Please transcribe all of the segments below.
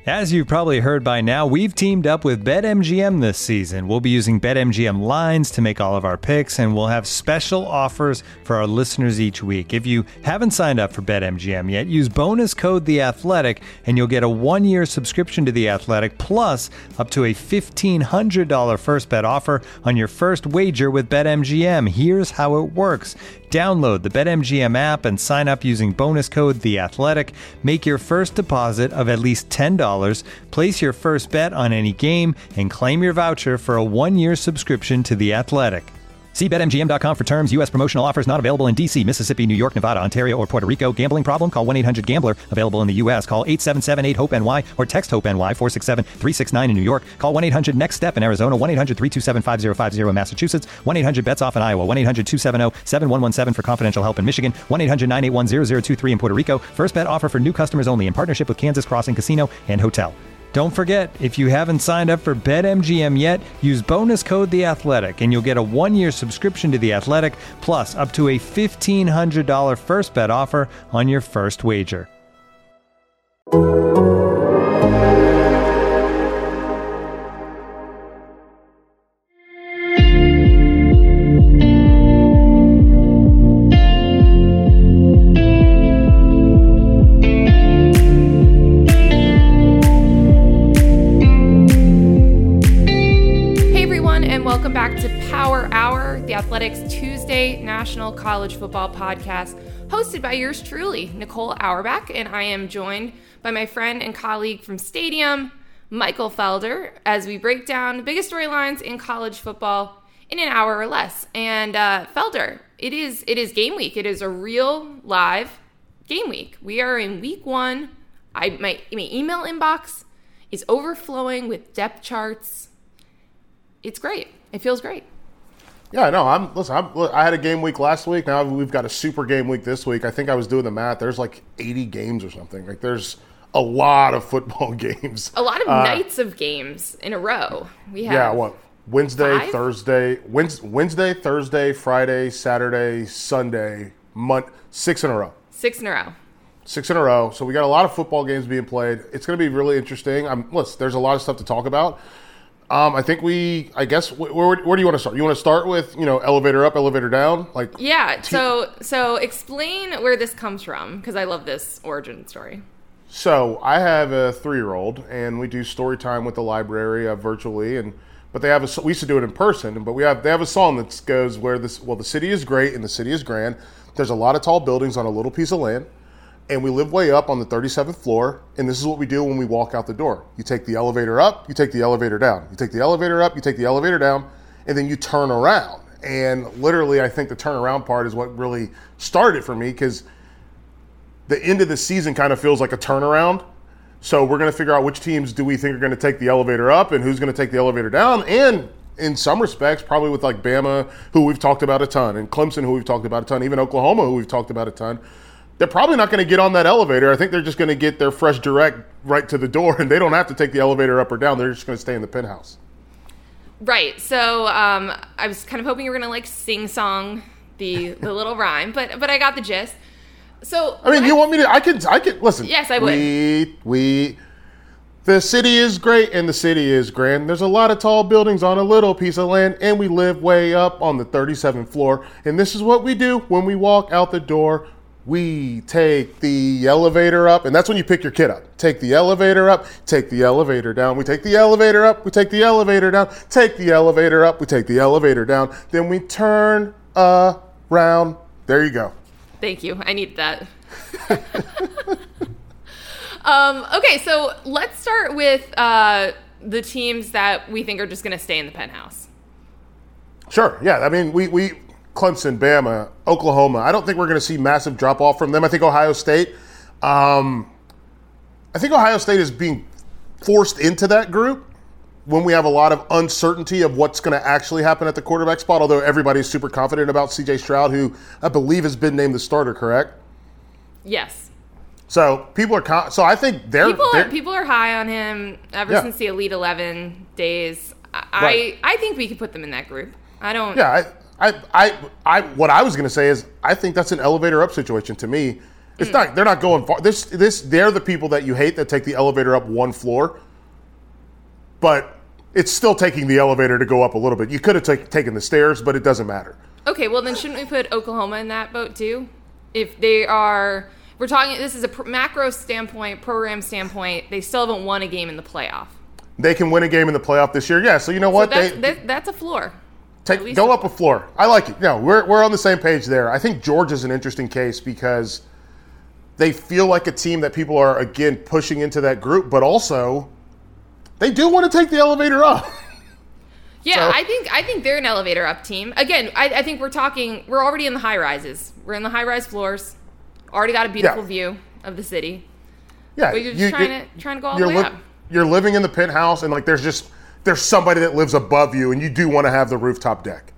As you've probably heard by now, we've teamed up with BetMGM this season. We'll be using BetMGM lines to make all of our picks, and we'll have special offers for our listeners each week. If you haven't signed up for BetMGM yet, use bonus code The Athletic, and you'll get a 1-year subscription to The Athletic, plus up to a $1,500 first bet offer on your first wager with BetMGM. Here's how it works. Download the BetMGM app and sign up using bonus code The Athletic. Make your first deposit of at least $10. Place your first bet on any game and claim your voucher for a 1-year subscription to The Athletic. See BetMGM.com for terms. U.S. promotional offers not available in D.C., Mississippi, New York, Nevada, Ontario, or Puerto Rico. Gambling problem? Call 1-800-GAMBLER. Available in the U.S. Call 877-8-HOPE-NY or text HOPE-NY 467-369 in New York. Call 1-800-NEXT-STEP in Arizona. 1-800-327-5050 in Massachusetts. 1-800-BETS-OFF in Iowa. 1-800-270-7117 for confidential help in Michigan. 1-800-981-0023 in Puerto Rico. First bet offer for new customers only in partnership with Kansas Crossing Casino and Hotel. Don't forget, if you haven't signed up for BetMGM yet, use bonus code The Athletic, and you'll get a 1-year subscription to The Athletic, plus up to a $1,500 first bet offer on your first wager. Welcome back to Power Hour, the Athletics Tuesday National College Football Podcast, hosted by yours truly, Nicole Auerbach, and I am joined by my friend and colleague from Stadium, Michael Felder, as we break down the biggest storylines in college football in an hour or less. And Felder, it is game week. It is a real live game week. We are in week 1. My email inbox is overflowing with depth charts. It's great. It feels great. Yeah, no, I had a game week last week. Now we've got a super game week this week. I think I was doing the math. There's like 80 games or something. Like there's a lot of football games. A lot of nights of games in a row. We have Wednesday, 5? Thursday, Friday, Saturday, Sunday, 6 in a row. 6 in a row. 6 in a row. So we got a lot of football games being played. It's going to be really interesting. There's a lot of stuff to talk about. I think where do you want to start? You want to start with, elevator up, elevator down? So explain where this comes from, because I love this origin story. So I have a 3-year-old, and we do story time with the library virtually, but they have we used to do it in person, but they have a song that goes the city is great and the city is grand. There's a lot of tall buildings on a little piece of land. And we live way up on the 37th floor, and this is what we do when we walk out the door. You take the elevator up, you take the elevator down. You take the elevator up, you take the elevator down, and then you turn around. And literally, I think the turnaround part is what really started for me, because the end of the season kind of feels like a turnaround. So we're going to figure out which teams do we think are going to take the elevator up and who's going to take the elevator down. And in some respects, probably with like Bama, who we've talked about a ton, and Clemson, who we've talked about a ton, even Oklahoma, who we've talked about a ton. They're probably not going to get on that elevator. I think they're just going to get their fresh direct right to the door, and they don't have to take the elevator up or down. They're just going to stay in the penthouse. Right. So I was kind of hoping you were going to sing-song the little rhyme, but I got the gist. So you want me to? I can listen. Yes, I would. The city is great and the city is grand. There's a lot of tall buildings on a little piece of land, and we live way up on the 37th floor. And this is what we do when we walk out the door. We take the elevator up, and that's when you pick your kid up. Take the elevator up, take the elevator down. We take the elevator up, we take the elevator down. Take the elevator up, we take the elevator down. Then we turn around. There you go. Thank you. I need that. Okay, so let's start with the teams that we think are just going to stay in the penthouse. Sure, yeah. I mean, we Clemson, Bama, Oklahoma. I don't think we're going to see massive drop-off from them. I think Ohio State. Is being forced into that group when we have a lot of uncertainty of what's going to actually happen at the quarterback spot, although everybody's super confident about C.J. Stroud, who I believe has been named the starter, correct? Yes. So people are so I think people are high on him ever since the Elite 11 days. I think we could put them in that group. I don't. Yeah, what I was going to say is I think that's an elevator up situation to me. It's not. They're not going far. They're the people that you hate that take the elevator up one floor, but it's still taking the elevator to go up a little bit. You could have taken the stairs, but it doesn't matter. Okay, well then shouldn't we put Oklahoma in that boat too? If they are, we're talking. This is a macro standpoint, program standpoint. They still haven't won a game in the playoff. They can win a game in the playoff this year. Yeah. So you know what? So that's a floor. Go up a floor. I like it. No, we're on the same page there. I think Georgia's an interesting case because they feel like a team that people are, again, pushing into that group, but also they do want to take the elevator up. Yeah, so, I think they're an elevator up team. Again, I think we're already in the high rises. We're in the high rise floors. Already got a beautiful view of the city. Yeah. But you're just trying to go all the way up. You're living in the penthouse and like there's somebody that lives above you and you do want to have the rooftop deck.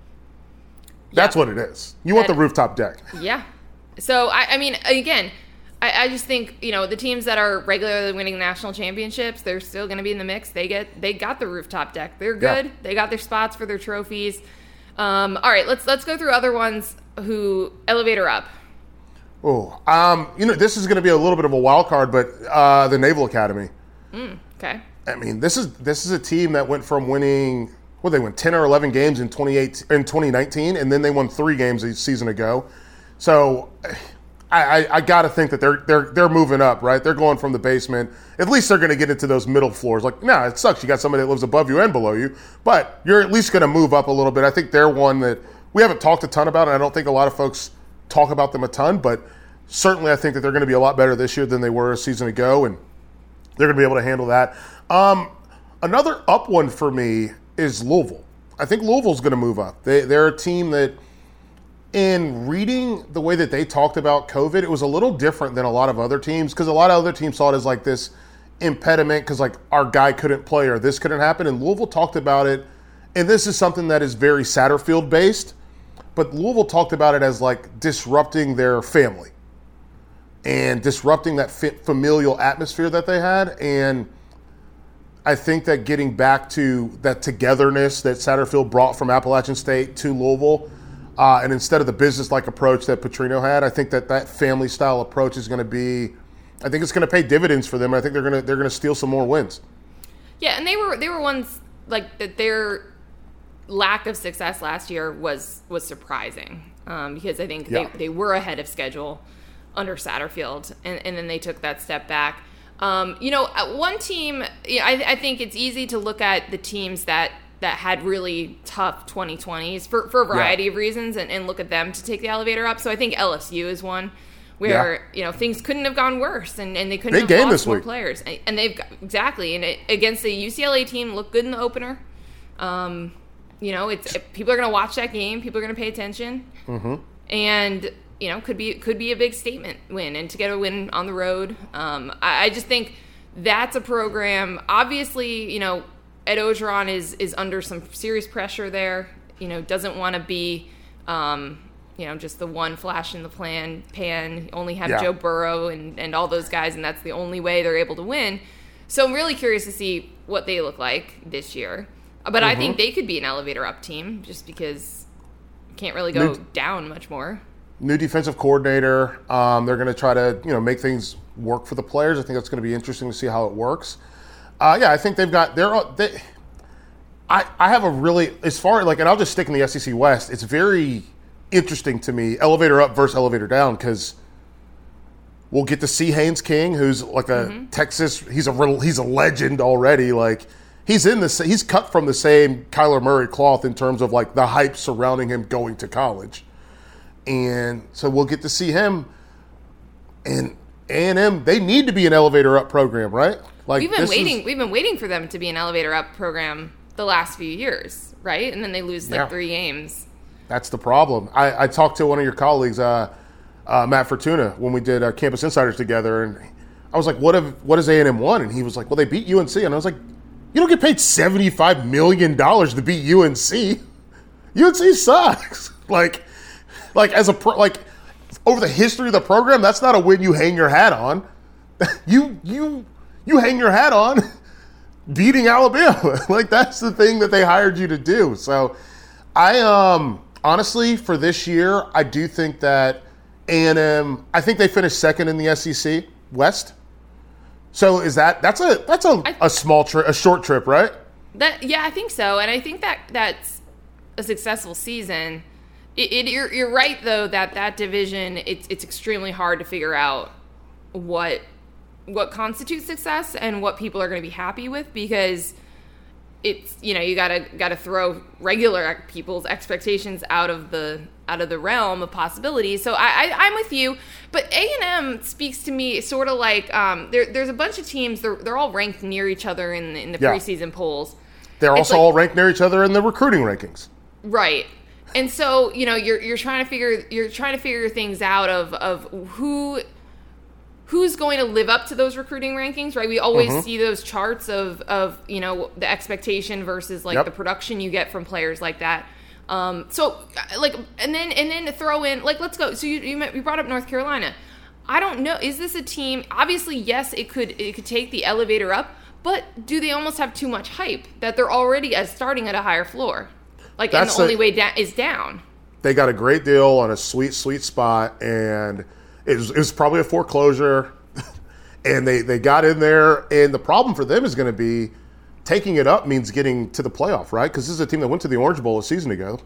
That's what it is. You want the rooftop deck. Yeah. So, I mean, again, I just think, the teams that are regularly winning national championships, they're still going to be in the mix. They got the rooftop deck. They're good. Yeah. They got their spots for their trophies. All right, let's go through other ones who elevator up. Oh, this is going to be a little bit of a wild card, but the Naval Academy. Okay. I mean, this is a team that went from winning, they won 10 or 11 games in 2019, and then they won 3 games a season ago. So I got to think that they're moving up, right? They're going from the basement. At least they're going to get into those middle floors. Like, it sucks. You got somebody that lives above you and below you, but you're at least going to move up a little bit. I think they're one that we haven't talked a ton about, and I don't think a lot of folks talk about them a ton, but certainly I think that they're going to be a lot better this year than they were a season ago, and they're going to be able to handle that. Another up one for me is Louisville. I think Louisville's going to move up. They're a team that, in reading the way that they talked about COVID, it was a little different than a lot of other teams because a lot of other teams saw it as like this impediment because like our guy couldn't play or this couldn't happen. And Louisville talked about it, and this is something that is very Satterfield based, but Louisville talked about it as like disrupting their family and disrupting that familial atmosphere that they had. And I think that getting back to that togetherness that Satterfield brought from Appalachian State to Louisville, and instead of the business-like approach that Petrino had, I think that family-style approach is going to be. I think it's going to pay dividends for them. I think they're going to steal some more wins. Yeah, and they were ones like that. Their lack of success last year was surprising because I think they were ahead of schedule under Satterfield, and then they took that step back. One team, I think it's easy to look at the teams that had really tough 2020s for a variety of reasons and look at them to take the elevator up. So I think LSU is one where, things couldn't have gone worse and they couldn't have lost more players. And they've got, exactly. And against the UCLA team, looked good in the opener. People are going to watch that game. People are going to pay attention. Mm-hmm. And, could be a big statement win and to get a win on the road. I just think that's a program. Obviously, Ed Orgeron is under some serious pressure there. Doesn't want to be, just the one flash in the pan. Only have Joe Burrow and all those guys, and that's the only way they're able to win. So I'm really curious to see what they look like this year. But I think they could be an elevator up team just because you can't really go down much more. New defensive coordinator. They're going to try to make things work for the players. I think that's going to be interesting to see how it works. I think they've got I have a really, as far and I'll just stick in the SEC West. It's very interesting to me, elevator up versus elevator down, because we'll get to see Haynes King, who's like a Texas. He's a legend already. Like he's cut from the same Kyler Murray cloth in terms of like the hype surrounding him going to college, and so we'll get to see him. And A&M, they need to be an elevator up program, right? Like we've been waiting for them to be an elevator up program the last few years, right? And then they lose 3 games. That's the problem. I talked to one of your colleagues, Matt Fortuna, when we did Campus Insiders together, and I was like, "What has A&M won?" And he was like, "Well, they beat UNC." And I was like, "You don't get paid $75 million to beat UNC. UNC sucks." like as a over the history of the program, that's not a win you hang your hat on. You hang your hat on beating Alabama. Like, that's the thing that they hired you to do. So I honestly, for this year, I do think that A&M, I think they finished second in the SEC West. So that's a small trip, a short trip, right? I think so, and I think that's a successful season. You're right though that division it's extremely hard to figure out what constitutes success and what people are going to be happy with, because it's, you gotta throw regular people's expectations out of the realm of possibilities. So I'm with you, but A&M speaks to me sort of like there's a bunch of teams, they're all ranked near each other in the preseason polls. They're also all ranked near each other in the recruiting rankings, right? And so you're trying to figure things out of who's going to live up to those recruiting rankings, right? We always see those charts of the expectation versus the production you get from players like that. So and then to throw in, let's go. So you brought up North Carolina. I don't know. Is this a team? Obviously, yes, it could take the elevator up, but do they almost have too much hype that they're already starting at a higher floor? And the only way down is down. They got a great deal on a sweet spot, and it was probably a foreclosure, and they got in there. And the problem for them is going to be taking it up means getting to the playoff, right? Because this is a team that went to the Orange Bowl a season ago.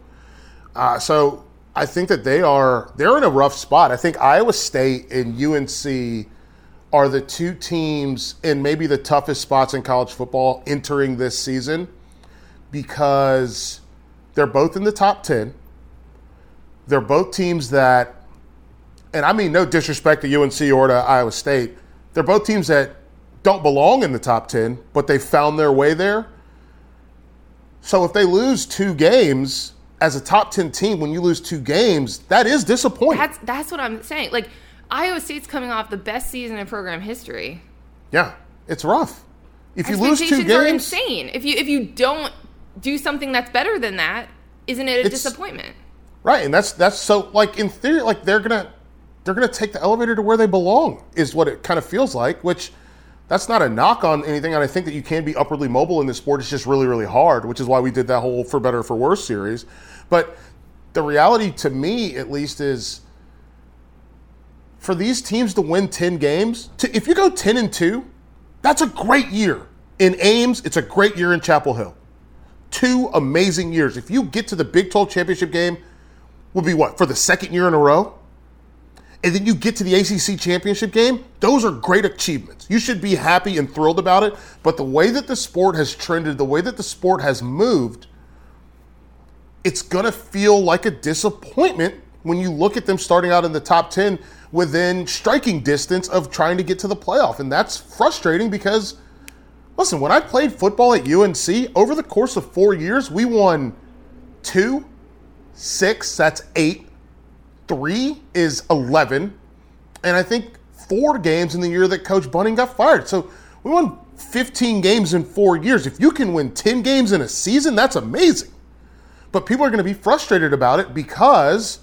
So I think that they're in a rough spot. I think Iowa State and UNC are the two teams in maybe the toughest spots in college football entering this season, because they're both in the top 10. They're both teams that, and I mean no disrespect to UNC or to Iowa State, they're both teams that don't belong in the top 10, but they found their way there. So if they lose 2 games as a top 10 team, when you lose 2 games, that is disappointing. That's what I'm saying. Iowa State's coming off the best season in program history. Yeah, it's rough. If you lose 2 games, are insane. If you don't do something that's better than that, isn't it a disappointment? Right, and that's so in theory, they're gonna take the elevator to where they belong, is what it kind of feels like. Which, that's not a knock on anything, and I think that you can be upwardly mobile in this sport. It's just really, really hard, which is why we did that whole For Better or For Worse series. But the reality, to me at least, is for these teams to win 10 games, if you go 10-2, that's a great year. In Ames, it's a great year in Chapel Hill. 2 amazing years. If you get to the Big 12 championship game, would be for the second year in a row? And then you get to the ACC championship game, those are great achievements. You should be happy and thrilled about it. But the way that the sport has trended, the way that the sport has moved, it's going to feel like a disappointment when you look at them starting out in the top 10 within striking distance of trying to get to the playoff. And that's frustrating because, listen, when I played football at UNC, over the course of 4 years, we won 2, 6, that's 8. 3 is 11. And I think 4 games in the year that Coach Bunning got fired. So we won 15 games in 4 years. If you can win 10 games in a season, that's amazing. But people are going to be frustrated about it because,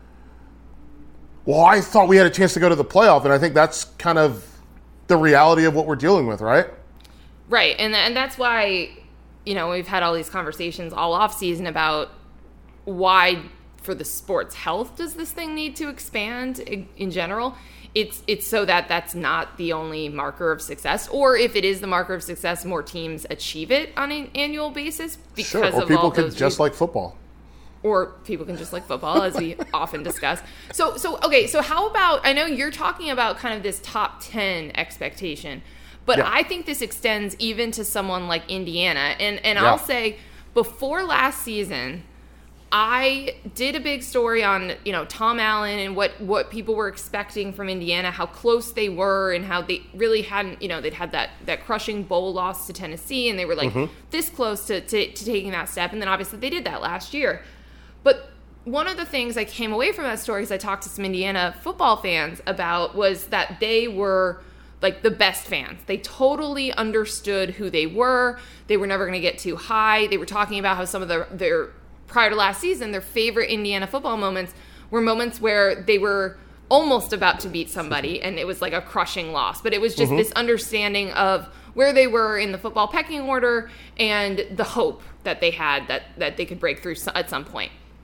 I thought we had a chance to go to the playoff. And I think that's kind of the reality of what we're dealing with, right? Right. And that's why, we've had all these conversations all off season about why, for the sport's health, does this thing need to expand in general? It's so that that's not the only marker of success, or if it is the marker of success, more teams achieve it on an annual basis because or people can just like football. Or people can just like football, as we often discuss. So okay, so how about, I know you're talking about kind of this top 10 expectation, but I think this extends even to someone like Indiana. And I'll say, before last season, I did a big story on, Tom Allen and what people were expecting from Indiana, how close they were, and how they really hadn't, they'd had that crushing bowl loss to Tennessee, and they were this close to taking that step. And then obviously they did that last year. But one of the things I came away from that story, because I talked to some Indiana football fans about, was that they were the best fans. They totally understood who they were. They were never going to get too high. They were talking about how some of their prior to last season, their favorite Indiana football moments were moments where they were almost about to beat somebody, and it was like a crushing loss. But it was just this understanding of where they were in the football pecking order and the hope that they had that they could break through at some point.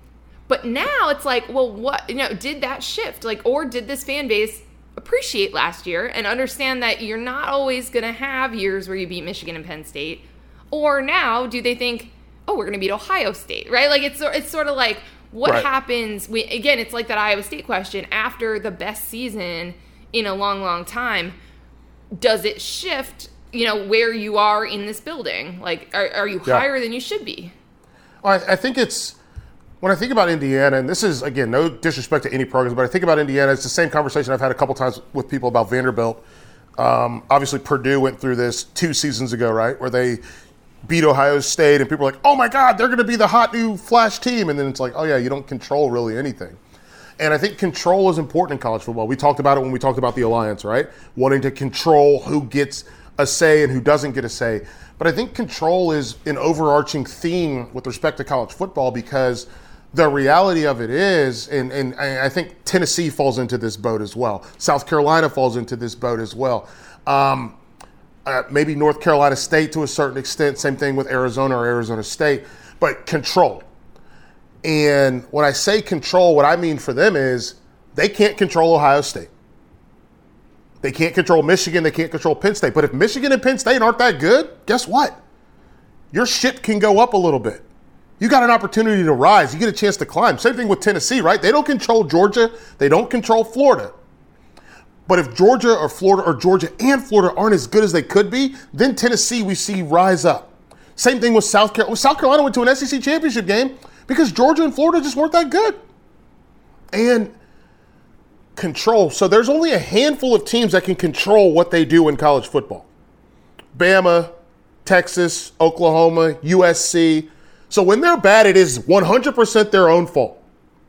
But now it's like, well, what, did that shift? Like, or did this fan base appreciate last year and understand that you're not always going to have years where you beat Michigan and Penn State? Or now do they think, oh, we're going to beat Ohio State, right? Like, it's sort of like, what happens, again, it's like that Iowa State question, after the best season in a long, long time, does it shift, where you are in this building? Like, are you higher than you should be? I think it's, when I think about Indiana, and this is, again, no disrespect to any programs, but I think about Indiana, it's the same conversation I've had a couple times with people about Vanderbilt. Obviously, Purdue went through this 2 seasons ago, right, where they beat Ohio State, and people are like, oh, my God, they're going to be the hot new flash team. And then it's like, oh, yeah, you don't control really anything. And I think control is important in college football. We talked about it when we talked about the alliance, right, wanting to control who gets a say and who doesn't get a say. But I think control is an overarching theme with respect to college football, because the reality of it is, and I think Tennessee falls into this boat as well. South Carolina falls into this boat as well. Maybe North Carolina State to a certain extent, same thing with Arizona or Arizona State, but control. And when I say control, what I mean for them is they can't control Ohio State. They can't control Michigan. They can't control Penn State. But if Michigan and Penn State aren't that good, guess what? Your ship can go up a little bit. You got an opportunity to rise. You get a chance to climb. Same thing with Tennessee, right? They don't control Georgia. They don't control Florida. But if Georgia or Florida or Georgia and Florida aren't as good as they could be, then Tennessee we see rise up. Same thing with South Carolina. South Carolina went to an SEC championship game because Georgia and Florida just weren't that good. And control. So there's only a handful of teams that can control what they do in college football. Bama, Texas, Oklahoma, USC. So when they're bad, it is 100% their own fault.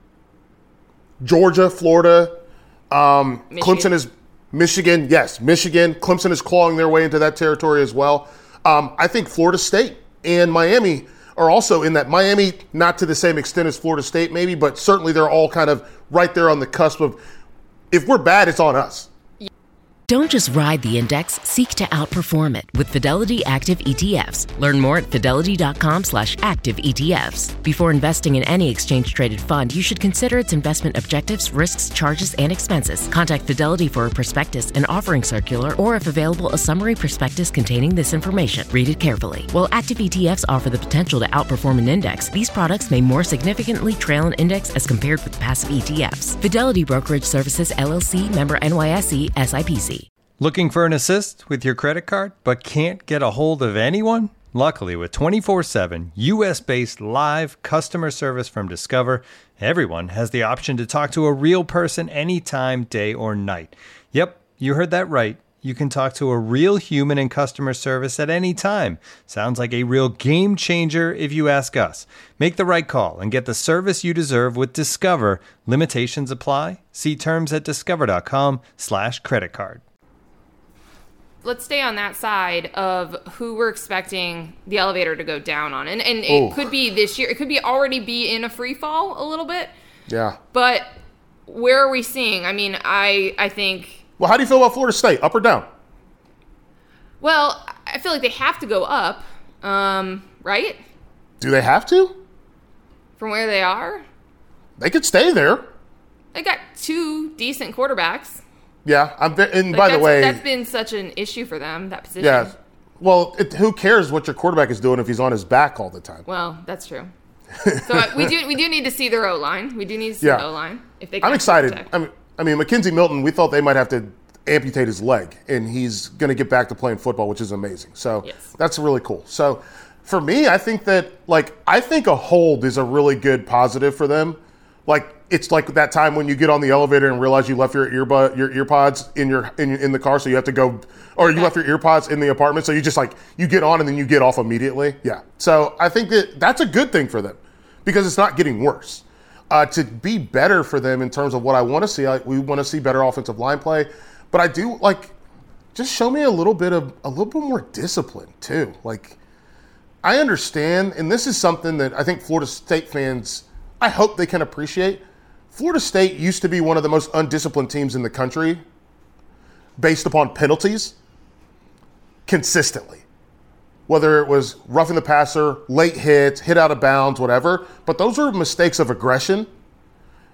Georgia, Florida, Clemson is Michigan. Yes, Michigan. Clemson is clawing their way into that territory as well. I think Florida State and Miami are also in that. Miami, not to the same extent as Florida State maybe, but certainly they're all kind of right there on the cusp of, if we're bad, it's on us. Don't just ride the index, seek to outperform it with Fidelity Active ETFs. Learn more at fidelity.com/active ETFs. Before investing in any exchange-traded fund, you should consider its investment objectives, risks, charges, and expenses. Contact Fidelity for a prospectus, an offering circular, or if available, a summary prospectus containing this information. Read it carefully. While active ETFs offer the potential to outperform an index, these products may more significantly trail an index as compared with passive ETFs. Fidelity Brokerage Services, LLC, member NYSE, SIPC. Looking for an assist with your credit card, but can't get a hold of anyone? Luckily, with 24/7 U.S.-based live customer service from Discover, everyone has the option to talk to a real person anytime, day or night. Yep, you heard that right. You can talk to a real human in customer service at any time. Sounds like a real game changer if you ask us. Make the right call and get the service you deserve with Discover. Limitations apply. See terms at discover.com/creditcard. Let's stay on that side of who we're expecting the elevator to go down on. And it could be this year. It could be already be in a free fall a little bit. Yeah. But where are we seeing? I mean, I think... Well, how do you feel about Florida State? Up or down? Well, I feel like they have to go up, right? Do they have to? From where they are? They could stay there. They got 2 decent quarterbacks. Yeah, and by the way, that's been such an issue for them, that position. Yeah, well, who cares what your quarterback is doing if he's on his back all the time? Well, that's true. So we do need to see their O-line. We do need to see the O-line. If they. I'm excited. I mean, Mackenzie Milton. We thought they might have to amputate his leg, and he's going to get back to playing football, which is amazing. So that's really cool. So for me, I think that I think a hold is a really good positive for them. It's like that time when you get on the elevator and realize you left your earpods in the car, so you have to go, or you left your earpods in the apartment, so you just you get on and then you get off immediately. Yeah. So I think that's a good thing for them because it's not getting worse. To be better for them in terms of what I want to see, we want to see better offensive line play, but I do just show me a little bit more discipline too. I understand, and this is something that I think Florida State fans, I hope they can appreciate. Florida State used to be one of the most undisciplined teams in the country based upon penalties consistently. Whether it was roughing the passer, late hits, hit out of bounds, whatever. But those are mistakes of aggression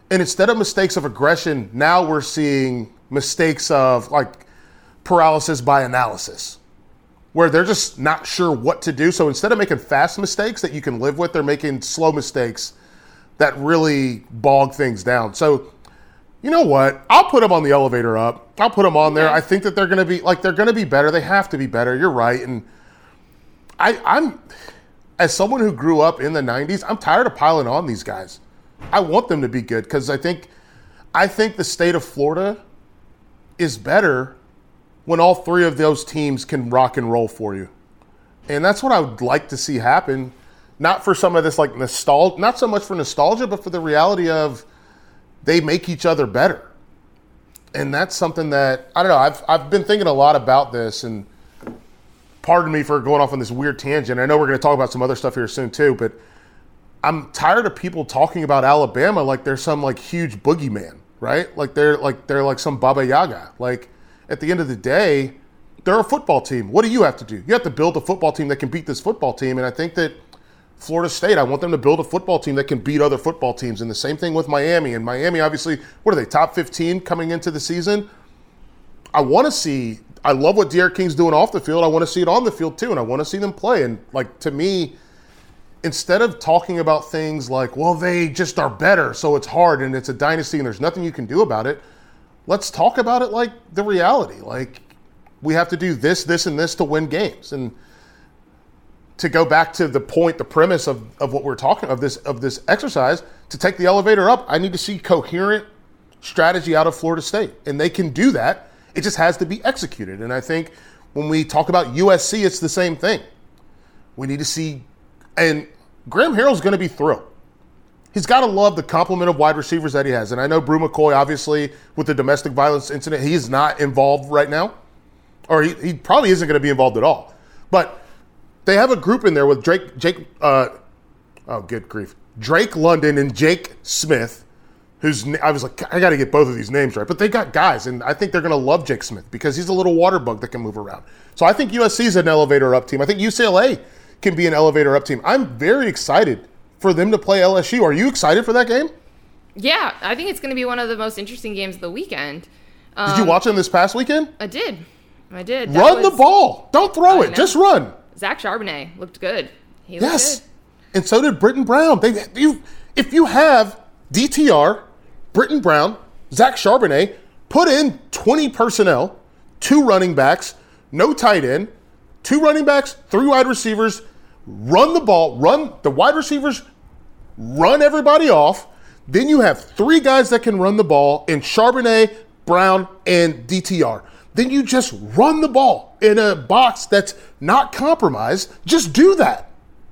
And instead of mistakes of aggression, now we're seeing mistakes of like paralysis by analysis, where they're just not sure what to do. So instead of making fast mistakes that you can live with, they're making slow mistakes that really bog things down. So you know what? I'll put them on the elevator up. I'll put them on there. I think that they're going to be better. They have to be better. You're right. And I'm, as someone who grew up in the 90s, I'm tired of piling on these guys. I want them to be good because I think the state of Florida is better when all three of those teams can rock and roll for you. And that's what I would like to see happen. Not for some of this like nostalgia, not so much for nostalgia, but for the reality of they make each other better. And that's something that, I don't know, I've been thinking a lot about this, and pardon me for going off on this weird tangent. I know we're going to talk about some other stuff here soon too, but I'm tired of people talking about Alabama like they're some like huge boogeyman, right? Like they're like some Baba Yaga. Like at the end of the day, they're a football team. What do you have to do? You have to build a football team that can beat this football team. And I think that Florida State, I want them to build a football team that can beat other football teams. And the same thing with Miami. And Miami, obviously, what are they, top 15 coming into the season? I love what D'Eriq King's doing off the field. I want to see it on the field too. And I want to see them play. And like, to me, instead of talking about things like, well, they just are better, so it's hard and it's a dynasty and there's nothing you can do about it, let's talk about it like the reality. Like, we have to do this, and this to win games. And to go back to the point, the premise of what we're talking of this exercise, to take the elevator up, I need to see coherent strategy out of Florida State. And they can do that. It just has to be executed. And I think when we talk about USC, it's the same thing. We need to see, and Graham Harrell's going to be thrilled. He's got to love the complement of wide receivers that he has. And I know Brew McCoy, obviously, with the domestic violence incident, he is not involved right now. Or he probably isn't going to be involved at all. But they have a group in there with Drake London and Jake Smith, I was like, I got to get both of these names right. But they got guys, and I think they're going to love Jake Smith because he's a little water bug that can move around. So I think USC is an elevator-up team. I think UCLA can be an elevator-up team. I'm very excited for them to play LSU. Are you excited for that game? Yeah, I think it's going to be one of the most interesting games of the weekend. Did you watch them this past weekend? I did. Run the ball. Don't throw it. Just run. Zach Charbonnet looked good. He looked good. And so did Britton Brown. If you have DTR, Britton Brown, Zach Charbonnet, put in 20 personnel, 2 running backs, no tight end, 2 running backs, 3 wide receivers, run the ball, run the wide receivers, run everybody off. Then you have 3 guys that can run the ball in Charbonnet, Brown, and DTR. Then you just run the ball in a box that's not compromised. Just do that.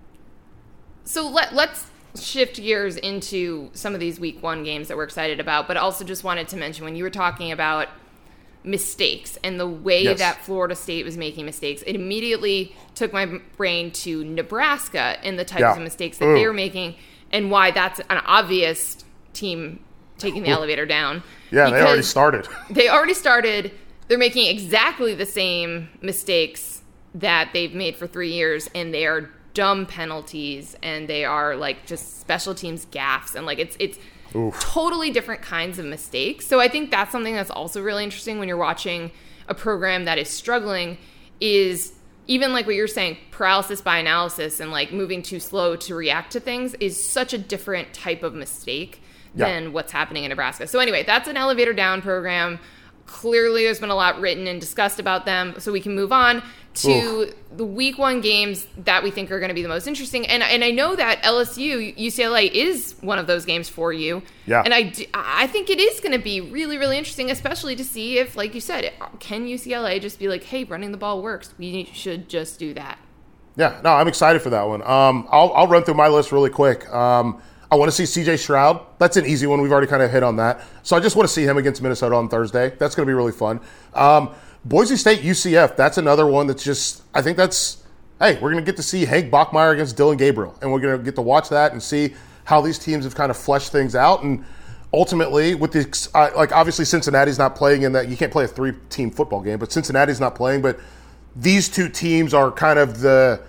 So let's shift gears into some of these week 1 games that we're excited about, but also just wanted to mention when you were talking about mistakes and the way that Florida State was making mistakes, it immediately took my brain to Nebraska and the types of mistakes that they were making and why that's an obvious team taking the elevator down. Yeah, they already started. They're making exactly the same mistakes that they've made for 3 years, and they are dumb penalties, and they are like just special teams gaffes, and like it's totally different kinds of mistakes. So I think that's something that's also really interesting when you're watching a program that is struggling, is even like what you're saying, paralysis by analysis and like moving too slow to react to things is such a different type of mistake than what's happening in Nebraska. So anyway, that's an elevator down program. Clearly, there's been a lot written and discussed about them, so we can move on to the week 1 games that we think are going to be the most interesting. And I know that LSU, UCLA is one of those games for you. Yeah. And I think it is going to be really, really interesting, especially to see if, like you said, can UCLA just be like, hey, running the ball works. We should just do that. Yeah, no, I'm excited for that one. I'll run through my list really quick. I want to see C.J. Stroud. That's an easy one. We've already kind of hit on that. So I just want to see him against Minnesota on Thursday. That's going to be really fun. Boise State, UCF. That's another one that's just, I think that's, hey, we're going to get to see Hank Bachmeier against Dylan Gabriel. And we're going to get to watch that and see how these teams have kind of fleshed things out. And ultimately, with the, like obviously Cincinnati's not playing in that. You can't play a 3-team football game, but Cincinnati's not playing. But these 2 teams are kind of the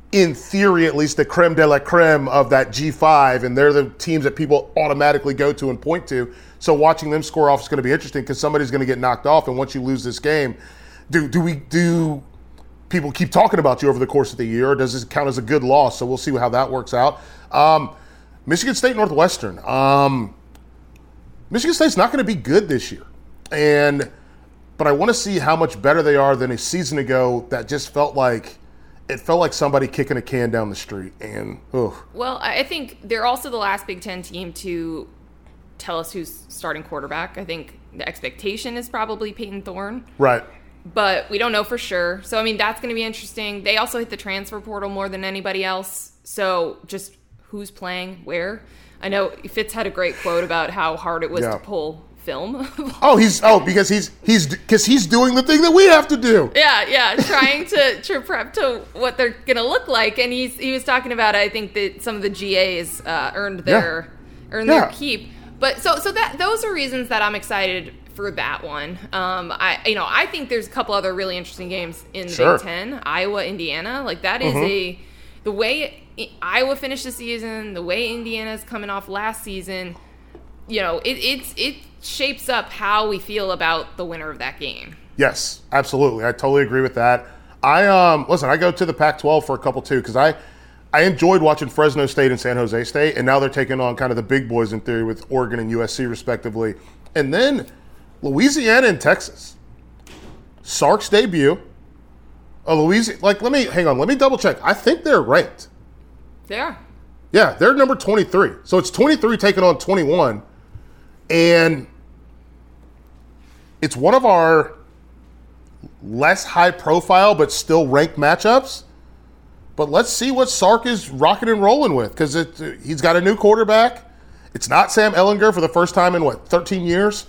in theory, at least the creme de la creme of that G5, and they're the teams that people automatically go to and point to. So watching them score off is going to be interesting because somebody's going to get knocked off, and once you lose this game, do people keep talking about you over the course of the year, or does this count as a good loss? So we'll see how that works out. Michigan State Northwestern. Michigan State's not going to be good this year, but I want to see how much better they are than a season ago that just felt like somebody kicking a can down the street. And well, I think they're also the last Big Ten team to tell us who's starting quarterback. I think the expectation is probably Peyton Thorne. Right. But we don't know for sure. So, I mean, that's going to be interesting. They also hit the transfer portal more than anybody else. So just who's playing where. I know Fitz had a great quote about how hard it was to pull film. Because he's doing the thing that we have to do. Yeah, trying to prep to what they're gonna look like, and he was talking about, I think, that some of the GAs earned their keep. But so that those are reasons that I'm excited for that one. I think there's a couple other really interesting games in the Big Ten. Iowa, Indiana, like that is the way Iowa finished the season, the way Indiana's coming off last season. It shapes up how we feel about the winner of that game. Yes, absolutely. I totally agree with that. I go to the Pac-12 for a couple too because I enjoyed watching Fresno State and San Jose State, and now they're taking on kind of the big boys in theory with Oregon and USC respectively. And then Louisiana and Texas. Sark's debut. Let me double check. I think they're ranked. They are. Yeah, they're number 23. So it's 23 taking on 21. And it's one of our less high profile but still ranked matchups. But let's see what Sark is rocking and rolling with because he's got a new quarterback. It's not Sam Ehlinger for the first time in 13 years.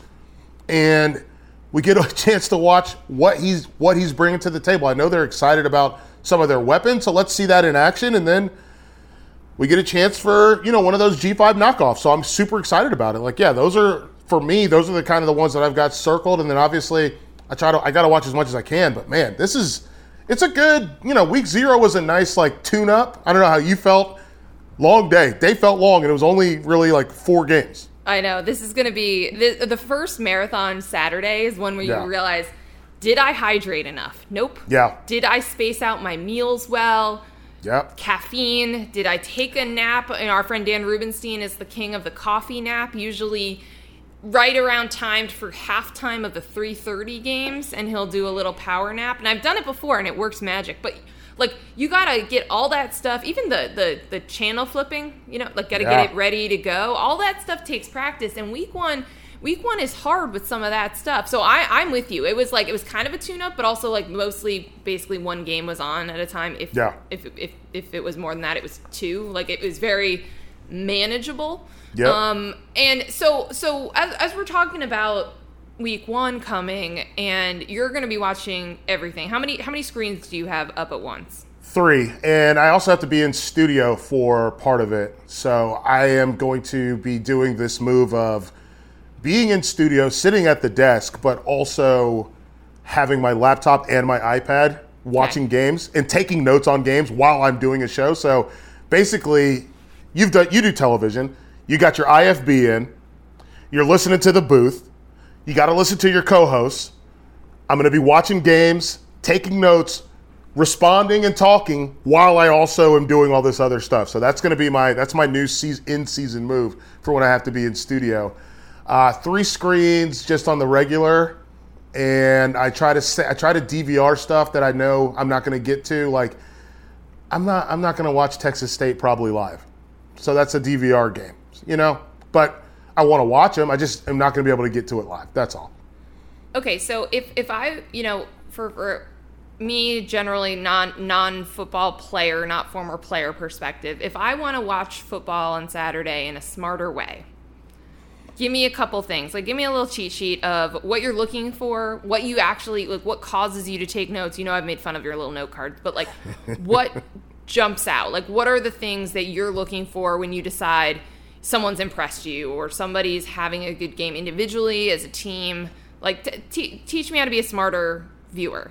And we get a chance to watch what he's bringing to the table. I know they're excited about some of their weapons, so let's see that in action. And then we get a chance for, one of those G5 knockoffs. So I'm super excited about it. Those are the kind of the ones that I've got circled. And then obviously I got to watch as much as I can. But man, it's a good, week 0 was a nice tune up. I don't know how you felt. Long day. Day felt long and it was only really 4 games. I know. This is going to be the first marathon Saturday is one where you realize, did I hydrate enough? Nope. Yeah. Did I space out my meals well? Yep. Caffeine. Did I take a nap? And our friend Dan Rubenstein is the king of the coffee nap, usually right around timed for halftime of the 3:30 games, and he'll do a little power nap. And I've done it before, and it works magic. But you gotta get all that stuff, even the channel flipping. Gotta get it ready to go. All that stuff takes practice, and week one is hard with some of that stuff. So I'm with you. It was kind of a tune-up, but also mostly basically one game was on at a time. If it was more than that, it was 2. It was very manageable. Yep. And so as we're talking about week 1 coming, and you're going to be watching everything. How many screens do you have up at once? 3, and I also have to be in studio for part of it. So I am going to be doing this move of being in studio, sitting at the desk, but also having my laptop and my iPad watching games and taking notes on games while I'm doing a show. So basically, you do television. You got your IFB in. You're listening to the booth. You got to listen to your co-hosts. I'm going to be watching games, taking notes, responding and talking while I also am doing all this other stuff. So that's going to be my new in-season move for when I have to be in studio. 3 screens just on the regular, and I try to DVR stuff that I know I'm not going to get to. I'm not going to watch Texas State probably live, so that's a DVR game, But I want to watch them. I just am not going to be able to get to it live. That's all. Okay, so if I for me, generally non-football player, not former player perspective, if I want to watch football on Saturday in a smarter way, give me a couple things. Give me a little cheat sheet of what you're looking for, what you actually, what causes you to take notes. I've made fun of your little note cards, but what jumps out? What are the things that you're looking for when you decide someone's impressed you or somebody's having a good game individually, as a team? Teach me how to be a smarter viewer.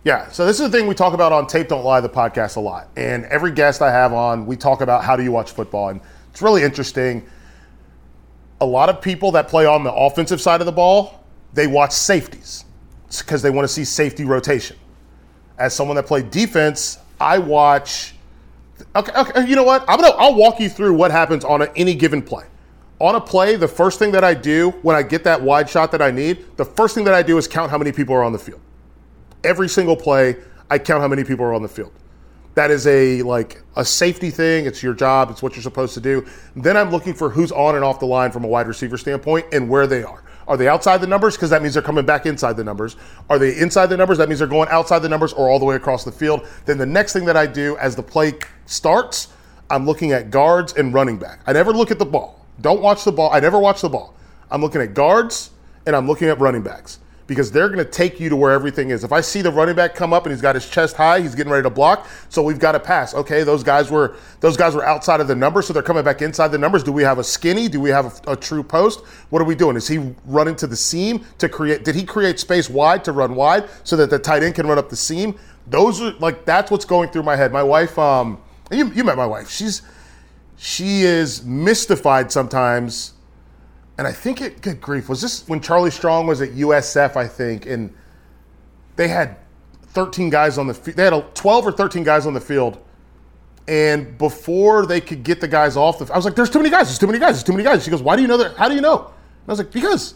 Yeah, so this is the thing we talk about on Tape Don't Lie, the podcast, a lot. And every guest I have on, we talk about how do you watch football. And it's really interesting. A lot of people that play on the offensive side of the ball, they watch safeties. It's because they want to see safety rotation. As someone that played defense, I watch. Okay, you know what? I'll walk you through what happens on any given play. On a play, the first thing that I do when I get that wide shot that I need, the first thing that I do is count how many people are on the field. Every single play, I count how many people are on the field. That is a safety thing. It's your job. It's what you're supposed to do. Then I'm looking for who's on and off the line from a wide receiver standpoint and where they are. Are they outside the numbers? Because that means they're coming back inside the numbers. Are they inside the numbers? That means they're going outside the numbers or all the way across the field. Then the next thing that I do as the play starts, I'm looking at guards and running back. I never look at the ball. Don't watch the ball. I never watch the ball. I'm looking at guards and I'm looking at running backs because they're going to take you to where everything is. If I see the running back come up and he's got his chest high, he's getting ready to block, so we've got to pass. Okay, those guys were outside of the numbers, so they're coming back inside the numbers. Do we have a skinny? Do we have a true post? What are we doing? Is he running to the seam to create? Did he create space wide to run wide so that the tight end can run up the seam? Those are that's what's going through my head. My wife, you met my wife. She is mystified sometimes. And I think good grief, was this when Charlie Strong was at USF, I think, and they had 13 guys on the field. They had 12 or 13 guys on the field. And before they could get the guys off I was like, there's too many guys. She goes, why do you know that? How do you know? And I was like, because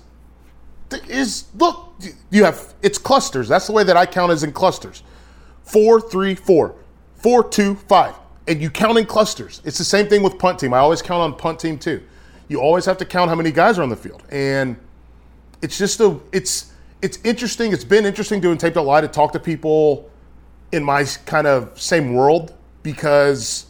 it's clusters. That's the way that I count, is in clusters. 4, 3, 4, 4, 2, 5. And you count in clusters. It's the same thing with punt team. I always count on punt team too. You always have to count how many guys are on the field. And it's just it's interesting. It's been interesting doing Tape Don't Lie to talk to people in my kind of same world, because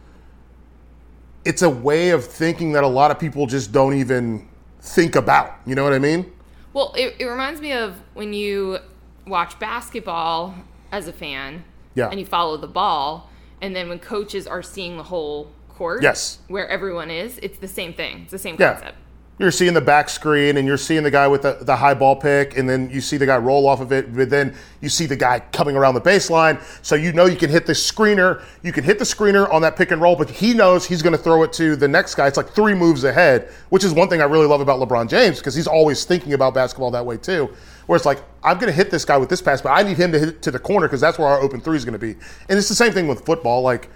it's a way of thinking that a lot of people just don't even think about. You know what I mean? Well, it reminds me of when you watch basketball as a fan, and you follow the ball, and then when coaches are seeing the whole court, where everyone is, it's the same thing. It's the same concept. You're seeing the back screen and you're seeing the guy with the high ball pick, and then you see the guy roll off of it, but then you see the guy coming around the baseline, so you know you can hit the screener. You can hit the screener on that pick and roll, but he knows he's going to throw it to the next guy. It's like 3 moves ahead, which is one thing I really love about LeBron James, because he's always thinking about basketball that way too, where it's like, I'm going to hit this guy with this pass, but I need him to hit it to the corner because that's where our open 3 is going to be. And it's the same thing with football, like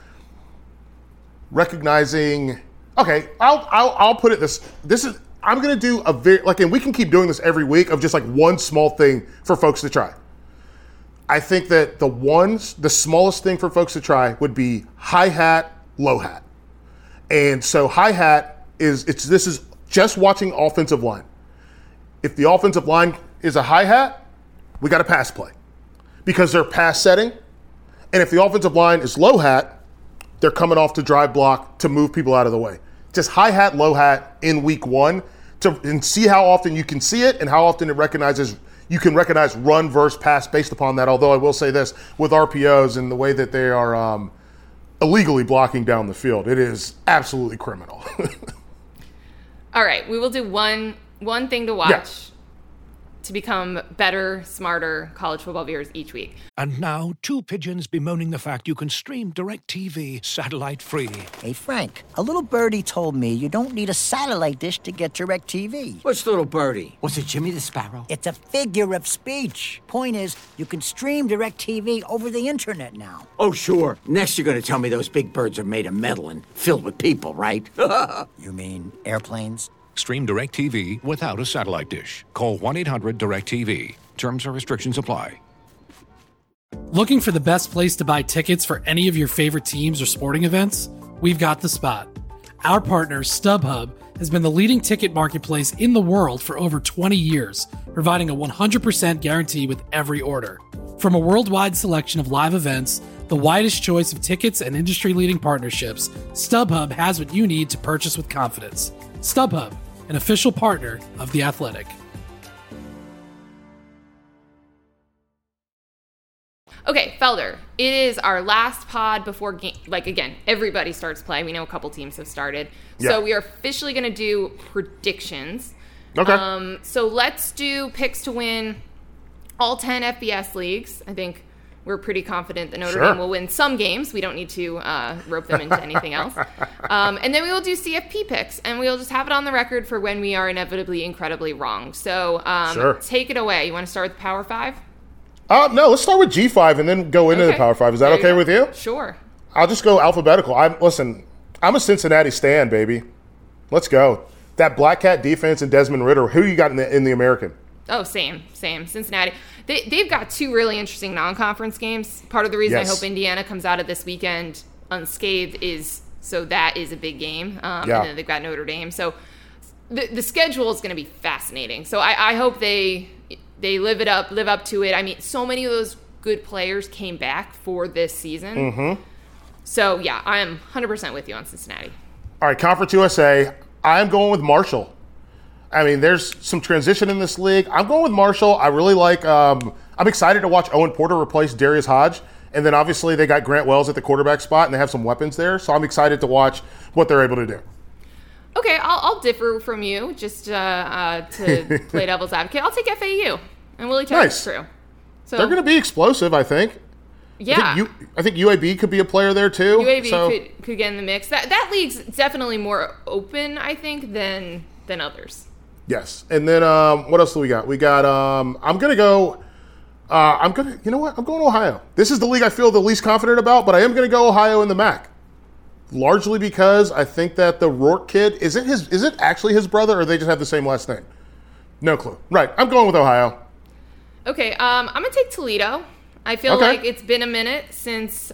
recognizing, okay, I'll put it this is, I'm going to do a very, and we can keep doing this every week, of just one small thing for folks to try. I think that the smallest thing for folks to try would be hi-hat, low-hat. And so hi-hat this is just watching offensive line. If the offensive line is a hi-hat, we got a pass play because they're pass setting. And if the offensive line is low-hat, they're coming off to drive block to move people out of the way. Just hi-hat, low-hat in week 1 and see how often you can see it and how often you can recognize run versus pass based upon that. Although I will say this, with RPOs and the way that they are illegally blocking down the field, it is absolutely criminal. All right, we will do one thing to watch to become better, smarter college football viewers each week. And now, 2 pigeons bemoaning the fact you can stream DirecTV satellite-free. Hey, Frank, a little birdie told me you don't need a satellite dish to get DirecTV. Which little birdie? Was it Jimmy the Sparrow? It's a figure of speech. Point is, you can stream DirecTV over the internet now. Oh, sure. Next you're going to tell me those big birds are made of metal and filled with people, right? You mean airplanes? Stream DirecTV without a satellite dish. Call 1-800-DirecTV. Terms and restrictions apply. Looking for the best place to buy tickets for any of your favorite teams or sporting events? We've got the spot. Our partner, StubHub, has been the leading ticket marketplace in the world for over 20 years, providing a 100% guarantee with every order. From a worldwide selection of live events, the widest choice of tickets, and industry-leading partnerships, StubHub has what you need to purchase with confidence. StubHub, an official partner of The Athletic. Okay, Felder, it is our last pod before game. Again, everybody starts play. We know a couple teams have started. So we are officially going to do predictions. Okay. So let's do picks to win all 10 FBS leagues. I think we're pretty confident that Notre Sure. Dame will win some games. We don't need to rope them into anything else. And then we will do CFP picks, and we'll just have it on the record for when we are inevitably incredibly wrong. So Sure. take it away. You want to start with the Power 5? No, let's start with G5 and then go into the Power 5. Is that There okay go. with you? Sure. I'll just go alphabetical. I'm a Cincinnati stan, baby. Let's go. That Black Cat defense and Desmond Ridder. Who you got in the American? Oh, same. Cincinnati. They've got two really interesting non-conference games. Part of the reason Yes. I hope Indiana comes out of this weekend unscathed is so that is a big game. And then they've got Notre Dame. So the schedule is going to be fascinating. So I hope they live up to it. I mean, so many of those good players came back for this season. Mm-hmm. So, yeah, I am 100% with you on Cincinnati. All right, Conference USA. I'm going with Marshall. I mean, there's some transition in this league. I'm going with Marshall. I really like I'm excited to watch Owen Porter replace Darius Hodge. And then obviously they got Grant Wells at the quarterback spot, and they have some weapons there. So I'm excited to watch what they're able to do. Okay, I'll differ from you just to play devil's advocate. I'll take FAU and Willie Taggart's crew. So They're going to be explosive, I think. Yeah. I think UAB could be a player there too. UAB could get in the mix. That league's definitely more open, I think, than others. Yes. And then what else do we got? We got you know what? I'm going Ohio. This is the league I feel the least confident about, but I am going to go Ohio in the MAC. Largely because I think that the Rourke kid, is it actually his brother, or they just have the same last name? No clue. Right. I'm going with Ohio. Okay, I'm gonna take Toledo. I feel like it's been a minute since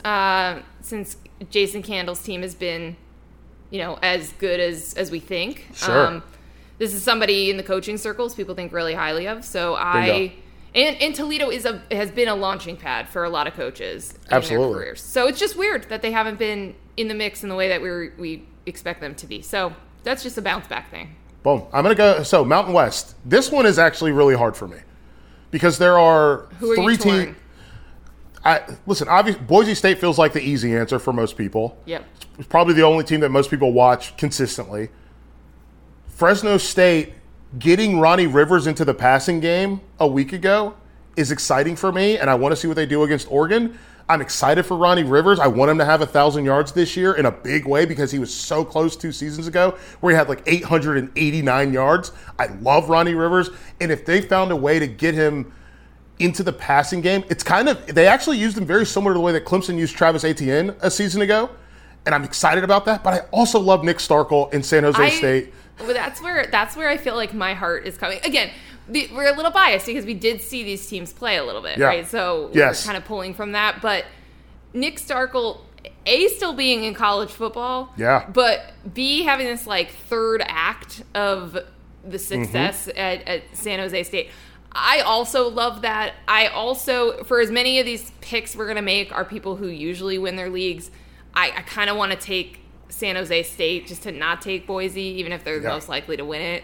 Jason Candle's team has been, as good as we think. Sure. This is somebody in the coaching circles people think really highly of. So and Toledo has been a launching pad for a lot of coaches in their careers. So it's just weird that they haven't been in the mix in the way that we expect them to be. So that's just a bounce back thing. Boom. I'm going to go. So Mountain West. This one is actually really hard for me because there are three teams. Listen, obviously, Boise State feels like the easy answer for most people. Yep. It's probably the only team that most people watch consistently. Fresno State getting Ronnie Rivers into the passing game a week ago is exciting for me, and I want to see what they do against Oregon. I'm excited for Ronnie Rivers. I want him to have 1,000 yards this year in a big way because he was so close 2 seasons ago where he had like 889 yards. I love Ronnie Rivers, and if they found a way to get him into the passing game, they actually used him very similar to the way that Clemson used Travis Etienne a season ago, and I'm excited about that. But I also love Nick Starkel in San Jose State. Well, that's where I feel like my heart is coming. Again, we're a little biased because we did see these teams play a little bit, right? So we're kind of pulling from that. But Nick Starkel, A, still being in college football, but B, having this like third act of the success at San Jose State. I also love that. I also, for as many of these picks we're going to make are people who usually win their leagues, I kind of want to take San Jose State just to not take Boise, even if they're most likely to win it.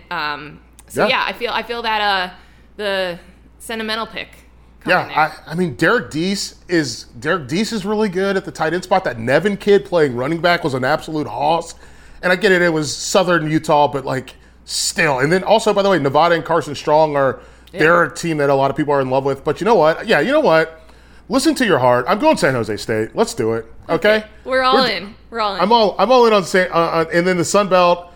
I feel that the sentimental pick. I mean, Derek Deese is really good at the tight end spot. That Nevin kid playing running back was an absolute hoss. And I get it was Southern Utah, but like still. And then also, by the way, Nevada and Carson Strong they're a team that a lot of people are in love with. But you know what? Yeah, you know what? Listen to your heart. I'm going San Jose State. Let's do it. Okay? We're all in. I'm all in on and then the Sun Belt.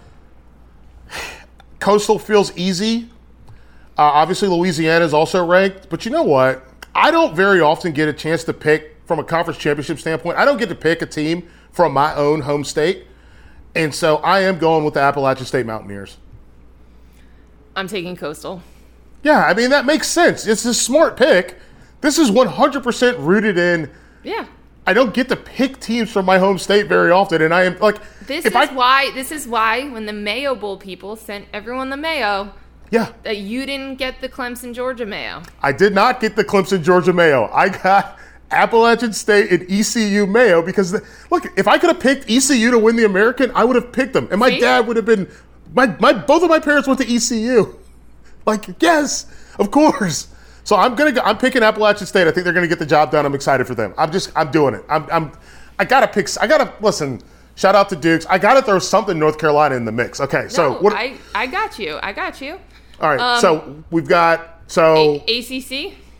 Coastal feels easy. Obviously, Louisiana is also ranked. But you know what? I don't very often get a chance to pick from a conference championship standpoint. I don't get to pick a team from my own home state. And so I am going with the Appalachian State Mountaineers. I'm taking Coastal. Yeah, I mean, that makes sense. It's a smart pick. This is 100% rooted in. Yeah. I don't get to pick teams from my home state very often, and I am like. This is why when the Mayo Bowl people sent everyone the Mayo. Yeah. That you didn't get the Clemson Georgia Mayo. I did not get the Clemson Georgia Mayo. I got Appalachian State and ECU Mayo because look, if I could have picked ECU to win the American, I would have picked them, and my dad would have been. Both of my parents went to ECU. Like, yes, of course. So I'm picking Appalachian State. I think they're gonna get the job done. I'm excited for them. I'm doing it. I gotta listen. Shout out to Dukes. I gotta throw something North Carolina in the mix. Okay, so what? I got you. All right. So we've got ACC.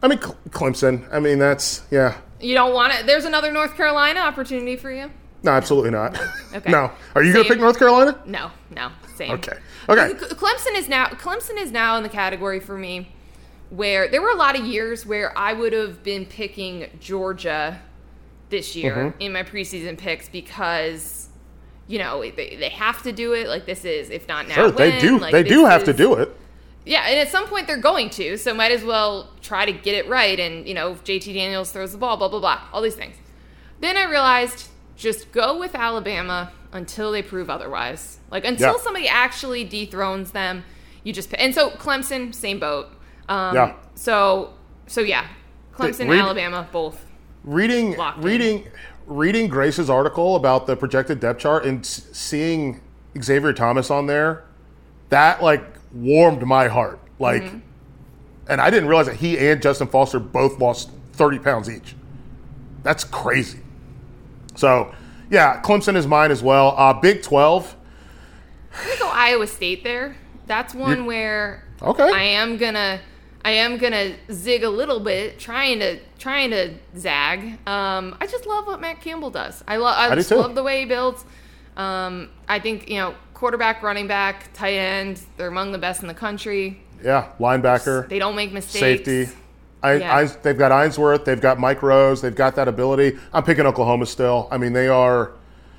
I mean, Clemson. I mean, that's, yeah. You don't want it? There's another North Carolina opportunity for you? No, absolutely not. Okay. No. Are you going to pick North Carolina? No. Same. Okay. Clemson is now in the category for me where there were a lot of years where I would have been picking Georgia this year in my preseason picks because, you know, they have to do it. Like, this is, if not now, sure, when. They do. Like, they do have to do it. Yeah, and at some point they're going to, so might as well try to get it right. And, you know, if JT Daniels throws the ball, blah, blah, blah, all these things. Then I realized just go with Alabama until they prove otherwise. Like, until somebody actually dethrones them, you just pick. And so Clemson, same boat. So yeah, Clemson, Alabama, both. Reading Grace's article about the projected depth chart and seeing Xavier Thomas on there, that, like, warmed my heart. Like, and I didn't realize that he and Justin Foster both lost 30 pounds each. That's crazy. So, yeah, Clemson is mine as well. Big 12. I'm gonna go Iowa State there. That's one where okay. I am gonna zig a little bit, trying to zag. I just love what Matt Campbell does. I just love the way he builds. I think, you know, quarterback, running back, tight end, they're among the best in the country. Yeah, linebacker. They don't make mistakes. Safety. They've got Ainsworth. They've got Mike Rose. They've got that ability. I'm picking Oklahoma still. I mean, they are,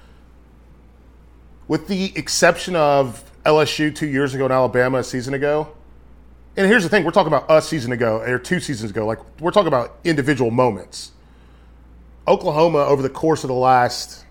with the exception of LSU 2 years ago and Alabama a season ago. And here's the thing. We're talking about a season ago or 2 seasons ago. Like, we're talking about individual moments. Oklahoma, over the course of the last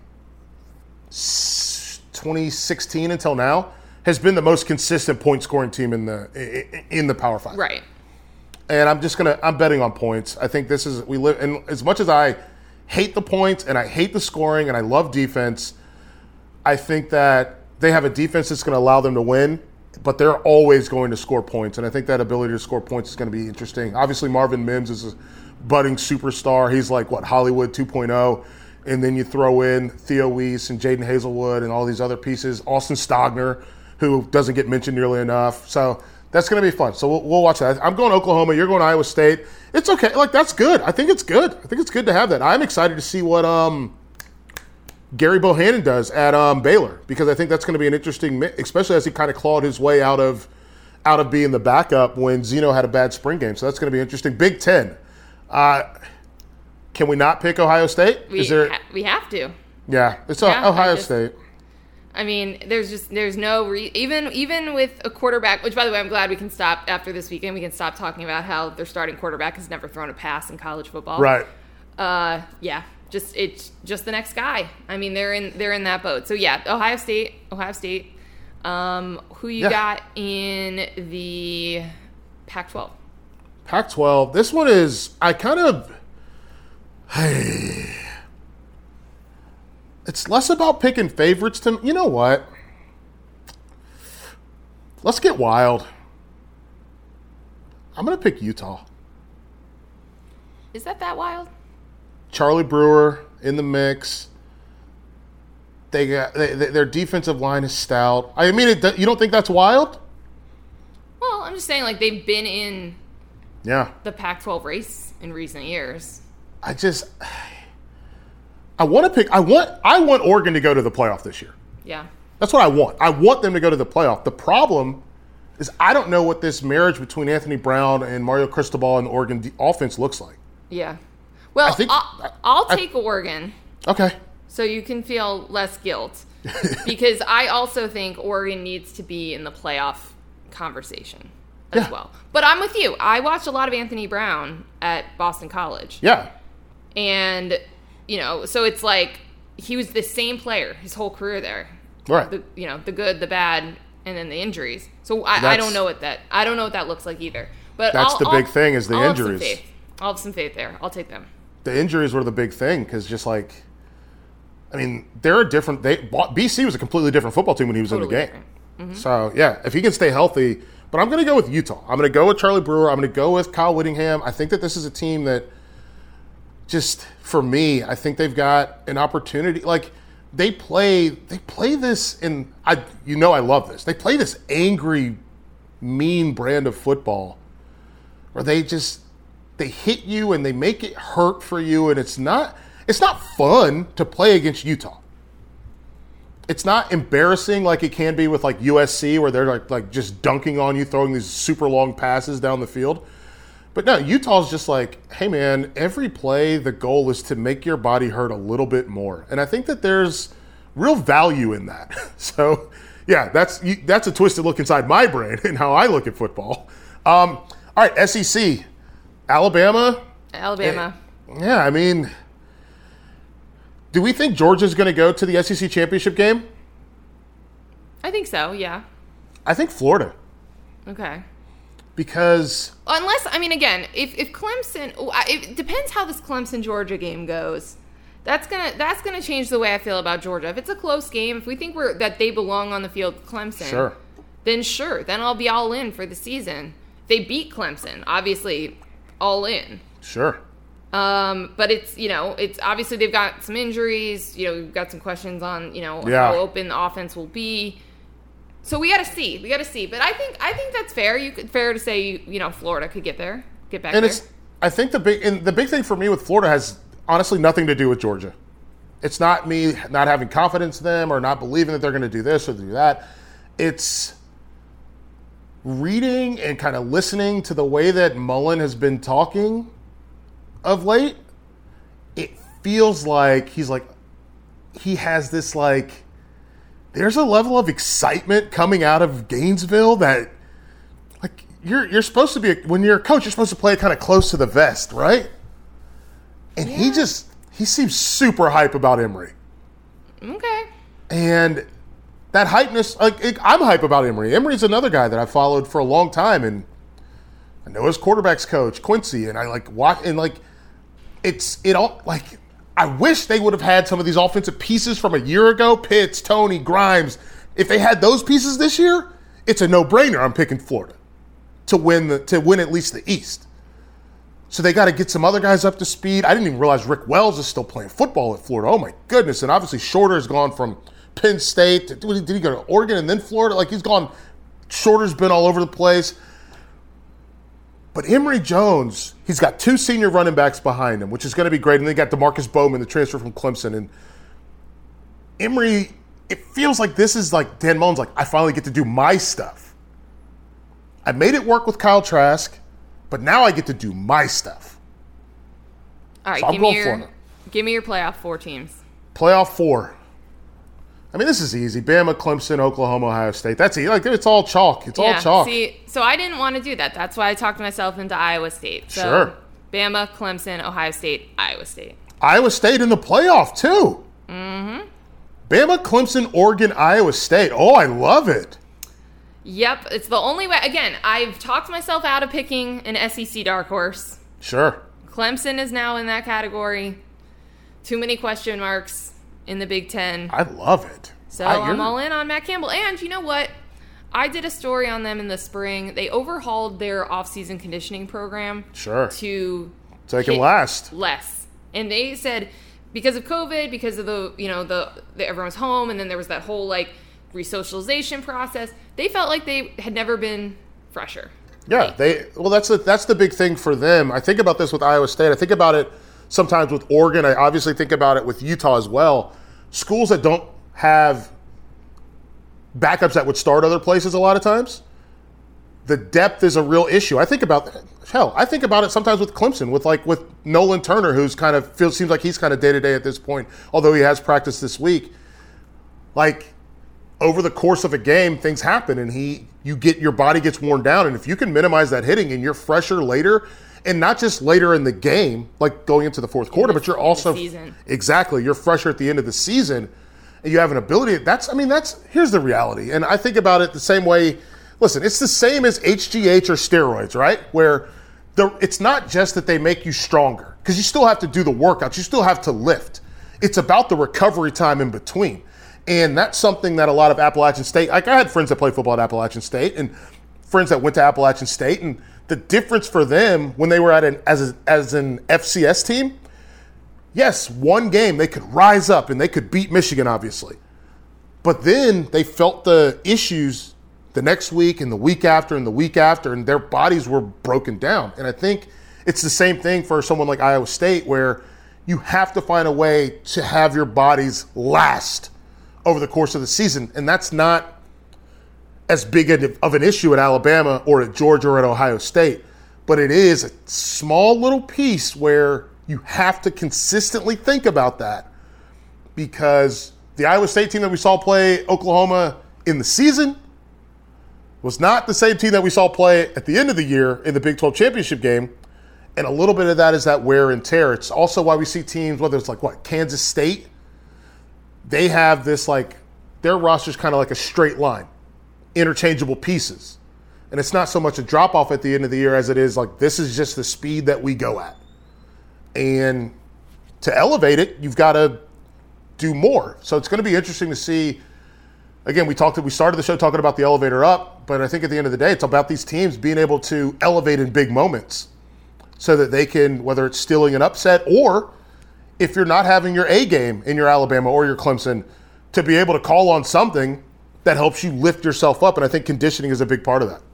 2016 until now, has been the most consistent point-scoring team in the Power 5. Right. And I'm betting on points. I think and as much as I hate the points and I hate the scoring and I love defense, I think that they have a defense that's going to allow them to win, but they're always going to score points. And I think that ability to score points is going to be interesting. Obviously, Marvin Mims is a budding superstar. He's like, Hollywood 2.0. And then you throw in Theo Weiss and Jaden Hazelwood and all these other pieces. Austin Stogner, who doesn't get mentioned nearly enough. So that's going to be fun. So we'll watch that. I'm going Oklahoma. You're going Iowa State. It's okay. Like, that's good. I think it's good. I think it's good to have that. I'm excited to see what Gary Bohannon does at Baylor, because I think that's going to be an interesting, especially as he kind of clawed his way out of being the backup when Zeno had a bad spring game. So that's going to be interesting. Big Ten. Can we not pick Ohio State? We have to. Yeah, it's Ohio State. I mean, there's no even with a quarterback, which, by the way, I'm glad we can stop after this weekend. We can stop talking about how their starting quarterback has never thrown a pass in college football. Right. It's just the next guy. I mean, they're in that boat. So yeah, Ohio State. Who you got in the Pac-12? Pac-12. This one is it's less about picking favorites to, you know what? Let's get wild. I'm going to pick Utah. Is that wild? Charlie Brewer in the mix. Their defensive line is stout. I mean, you don't think that's wild? Well, I'm just saying, like, they've been in the Pac-12 race in recent years. I want Oregon to go to the playoff this year. Yeah. That's what I want. I want them to go to the playoff. The problem is I don't know what this marriage between Anthony Brown and Mario Cristobal and the Oregon offense looks like. Yeah. Well, I'll take Oregon. Okay. So you can feel less guilt. Because I also think Oregon needs to be in the playoff conversation as well. But I'm with you. I watched a lot of Anthony Brown at Boston College. Yeah. And, you know, so it's like he was the same player his whole career there. Right. The good, the bad, and then the injuries. So I don't know what that looks like either. But that's the big thing is the injuries. I'll have some faith there. I'll take them. The injuries were the big thing because just like, I mean, BC was a completely different football team when he was in the game. Mm-hmm. So, yeah, if he can stay healthy. But I'm going to go with Utah. I'm going to go with Charlie Brewer. I'm going to go with Kyle Whittingham. I think that this is a team that just, for me, I think they've got an opportunity. Like, they play this in, I love this. They play this angry, mean brand of football where they just, they hit you and they make it hurt for you, and it's not fun to play against Utah. It's not embarrassing like it can be with like USC, where they're like just dunking on you, throwing these super long passes down the field. But no, Utah's just like, hey man, every play the goal is to make your body hurt a little bit more, and I think that there's real value in that. So yeah, that's a twisted look inside my brain and how I look at football. All right, SEC, Alabama. Yeah, I mean, do we think Georgia's going to go to the SEC championship game? I think so, yeah. I think Florida. Okay. Because unless, I mean, again, if Clemson, it depends how this Clemson-Georgia game goes. That's gonna change the way I feel about Georgia. If it's a close game, if we think that they belong on the field with Clemson, then I'll be all in for the season. If they beat Clemson, obviously, all in. Sure. But it's obviously they've got some injuries. We've got some questions on how open the offense will be. So we got to see. But I think that's fair. Fair to say Florida could get back there. I think the big thing for me with Florida has honestly nothing to do with Georgia. It's not me not having confidence in them or not believing that they're going to do this or do that. It's reading and kind of listening to the way that Mullen has been talking of late. It feels like he has this there's a level of excitement coming out of Gainesville that you're supposed to be, when you're a coach, you're supposed to play it kind of close to the vest, right? And he seems super hype about Emory. Okay. And that hypeness, I'm hype about Emory. Emory's another guy that I followed for a long time, and I know his quarterback's coach, Quincy, and I watch, and I wish they would have had some of these offensive pieces from a year ago, Pitts, Tony, Grimes. If they had those pieces this year, it's a no-brainer. I'm picking Florida to win at least the East. So they got to get some other guys up to speed. I didn't even realize Rick Wells is still playing football at Florida. Oh, my goodness. And obviously Shorter has gone from Penn State. Did he go to Oregon and then Florida? He's gone. Shorter's been all over the place. But Emory Jones, he's got 2 senior running backs behind him, which is going to be great. And they got DeMarcus Bowman, the transfer from Clemson. And Emory, it feels like this is Dan Mullen's I finally get to do my stuff. I made it work with Kyle Trask. But now I get to do my stuff. All right, so give me your playoff 4 teams. Playoff 4. I mean, this is easy. Bama, Clemson, Oklahoma, Ohio State. That's easy. It's all chalk. All chalk. See, so I didn't want to do that. That's why I talked myself into Iowa State. So sure. Bama, Clemson, Ohio State, Iowa State. Iowa State in the playoff, too. Mm-hmm. Bama, Clemson, Oregon, Iowa State. Oh, I love it. Yep, it's the only way. Again, I've talked myself out of picking an SEC dark horse. Sure. Clemson is now in that category. Too many question marks in the Big Ten. I love it. So I'm all in on Matt Campbell. And you know what? I did a story on them in the spring. They overhauled their off-season conditioning program. Sure. To they can last less. And they said because of COVID, because of the everyone's home, and then there was that whole resocialization process, they felt like they had never been fresher. Yeah, that's the big thing for them. I think about this with Iowa State. I think about it sometimes with Oregon. I obviously think about it with Utah as well. Schools that don't have backups that would start other places a lot of times, the depth is a real issue. I think about it sometimes with Clemson, with Nolan Turner, who's seems like he's kind of day-to-day at this point, although he has practiced this week. Over the course of a game, things happen, and your body gets worn down. And if you can minimize that hitting and you're fresher later, and not just later in the game, going into the fourth quarter, but you're also you're fresher at the end of the season, and you have an ability. Here's the reality, and I think about it the same way. Listen, it's the same as HGH or steroids, right? Where it's not just that they make you stronger, because you still have to do the workouts, you still have to lift. It's about the recovery time in between. And that's something that a lot of Appalachian State, I had friends that played football at Appalachian State and friends that went to Appalachian State, and the difference for them when they were as an FCS team, yes, one game they could rise up and they could beat Michigan, obviously. But then they felt the issues the next week and the week after and the week after, and their bodies were broken down. And I think it's the same thing for someone like Iowa State, where you have to find a way to have your bodies last over the course of the season. And that's not as big of an issue at Alabama or at Georgia or at Ohio State. But it is a small little piece where you have to consistently think about that, because the Iowa State team that we saw play Oklahoma in the season was not the same team that we saw play at the end of the year in the Big 12 championship game. And a little bit of that is that wear and tear. It's also why we see teams, whether it's Kansas State, they have this their roster's kind of like a straight line, interchangeable pieces. And it's not so much a drop off at the end of the year as it is this is just the speed that we go at. And to elevate it, you've got to do more. So it's going to be interesting to see. Again, we started the show talking about the elevator up, but I think at the end of the day, it's about these teams being able to elevate in big moments so that they can, whether it's stealing an upset or if you're not having your A game in your Alabama or your Clemson, to be able to call on something that helps you lift yourself up. And I think conditioning is a big part of that.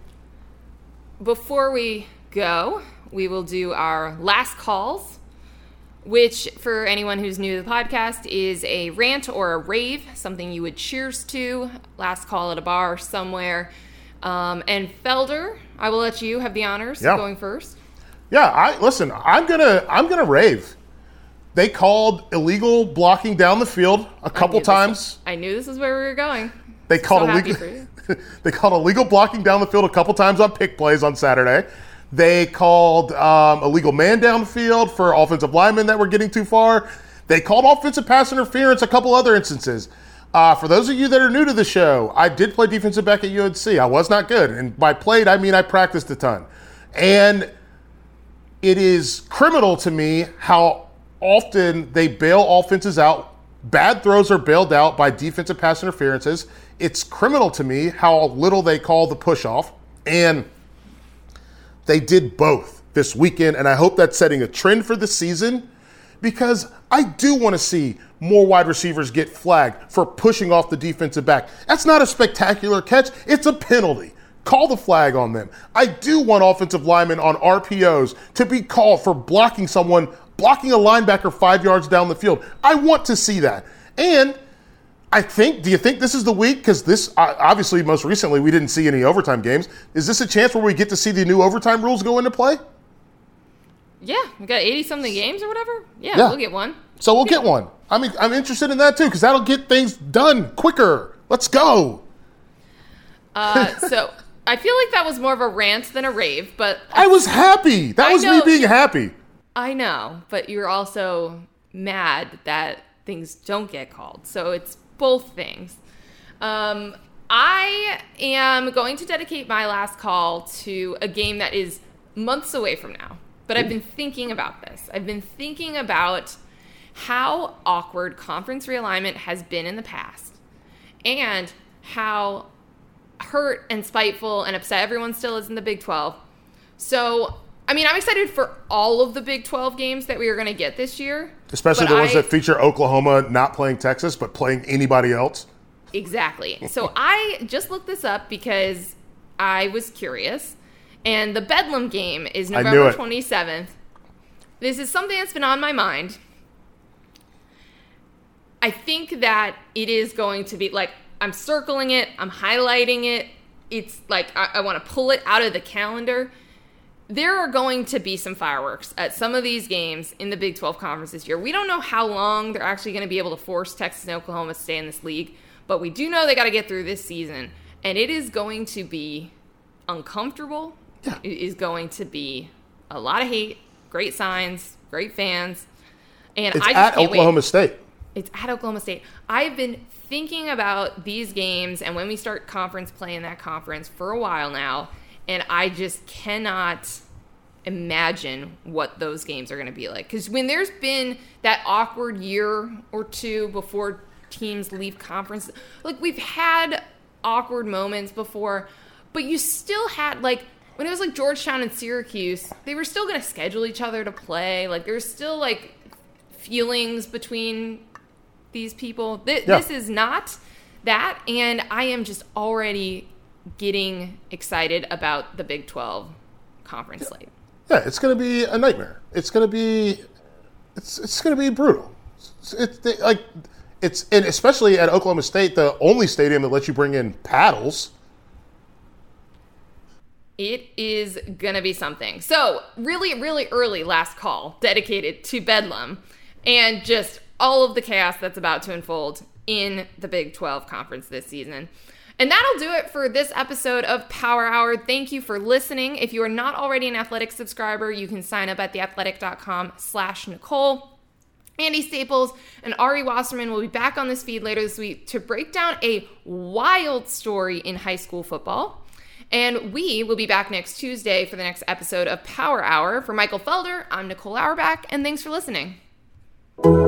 Before we go, we will do our last calls, which for anyone who's new to the podcast is a rant or a rave, something you would cheers to, last call at a bar somewhere. And Felder, I will let you have the honors of going first. Yeah, I'm gonna rave. They called illegal blocking down the field a couple times. I knew this is where we were going. They called illegal blocking down the field a couple times on pick plays on Saturday. They called illegal man down the field for offensive linemen that were getting too far. They called offensive pass interference a couple other instances. For those of you that are new to the show, I did play defensive back at UNC. I was not good. And by played, I mean I practiced a ton. And it is criminal to me how often they bail offenses out. Bad throws are bailed out by defensive pass interferences. It's criminal to me how little they call the push-off. And they did both this weekend, and I hope that's setting a trend for the season, because I do want to see more wide receivers get flagged for pushing off the defensive back. That's not a spectacular catch. It's a penalty. Call the flag on them. I do want offensive linemen on RPOs to be called for blocking a linebacker 5 yards down the field. I want to see that. And do you think this is the week? Because this, obviously, most recently, we didn't see any overtime games. Is this a chance where we get to see the new overtime rules go into play? Yeah, we got 80-something games or whatever. Yeah, we'll get one. So we'll get one. I mean, I'm interested in that, too, because that'll get things done quicker. Let's go. So I feel like that was more of a rant than a rave, but I was happy. That was me being happy. I know, but you're also mad that things don't get called. So it's both things. I am going to dedicate my last call to a game that is months away from now. But I've been thinking about this. I've been thinking about how awkward conference realignment has been in the past and how hurt and spiteful and upset everyone still is in the Big 12. So, I mean, I'm excited for all of the Big 12 games that we are going to get this year. Especially the ones that feature Oklahoma not playing Texas, but playing anybody else. Exactly. So I just looked this up because I was curious. And the Bedlam game is November 27th. This is something that's been on my mind. I think that it is going to be, I'm circling it, I'm highlighting it. It's I want to pull it out of the calendar. There are going to be some fireworks at some of these games in the Big 12 Conference this year. We don't know how long they're actually going to be able to force Texas and Oklahoma to stay in this league, but we do know they got to get through this season, and it is going to be uncomfortable. Yeah. It is going to be a lot of hate, great signs, great fans, and I just at Oklahoma State. It's at Oklahoma State. I've been thinking about these games and when we start conference play in that conference for a while now, and I just cannot imagine what those games are going to be like. Because when there's been that awkward year or two before teams leave conference, we've had awkward moments before, but you still had, when it was Georgetown and Syracuse, they were still going to schedule each other to play. There's still, feelings between these people. This is not that, and I am just already getting excited about the Big 12 conference slate. Yeah, it's going to be a nightmare. It's going to be brutal. And especially at Oklahoma State, the only stadium that lets you bring in paddles. It is gonna be something. So really, really early last call dedicated to Bedlam and just all of the chaos that's about to unfold in the Big 12 Conference this season. And that'll do it for this episode of Power Hour. Thank you for listening. If you are not already an Athletic subscriber, you can sign up at theathletic.com/Nicole. Andy Staples and Ari Wasserman will be back on this feed later this week to break down a wild story in high school football. And we will be back next Tuesday for the next episode of Power Hour. For Michael Felder, I'm Nicole Auerbach, and thanks for listening.